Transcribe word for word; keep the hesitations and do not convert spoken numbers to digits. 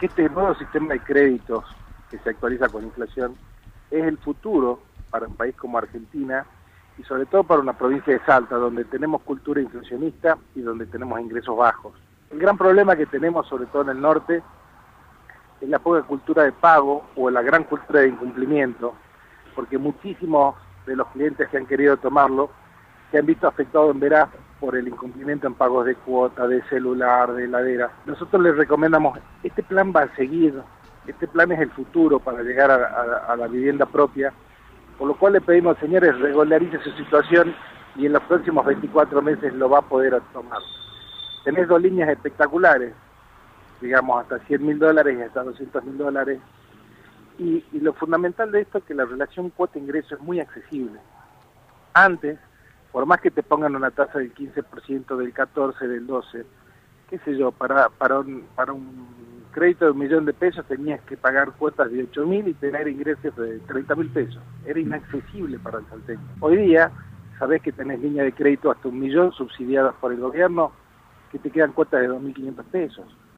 que este nuevo sistema de créditos que se actualiza con inflación es el futuro para un país como Argentina y sobre todo para una provincia de Salta, donde tenemos cultura inflacionista y donde tenemos ingresos bajos. El gran problema que tenemos, sobre todo en el norte, es la poca cultura de pago o la gran cultura de incumplimiento, porque muchísimos de los clientes que han querido tomarlo se han visto afectados en veras por el incumplimiento en pagos de cuota, de celular, de heladera. Nosotros les recomendamos, este plan va a seguir, este plan es el futuro para llegar a, a, a la vivienda propia, por lo cual le pedimos, señores, regularice su situación y en los próximos veinticuatro meses lo va a poder tomar. Tenés dos líneas espectaculares, digamos hasta cien mil dólares y hasta doscientos mil dólares, y, y lo fundamental de esto es que la relación cuota-ingreso es muy accesible. Antes, por más que te pongan una tasa del quince por ciento, del catorce por ciento, del doce por ciento, qué sé yo, para, para, un, para un crédito de un millón de pesos tenías que pagar cuotas de ocho mil y tener ingresos de treinta mil pesos. Era inaccesible para el salteño. Hoy día, sabés que tenés línea de crédito hasta un millón subsidiadas por el gobierno, que te quedan cuotas de dos mil quinientos pesos.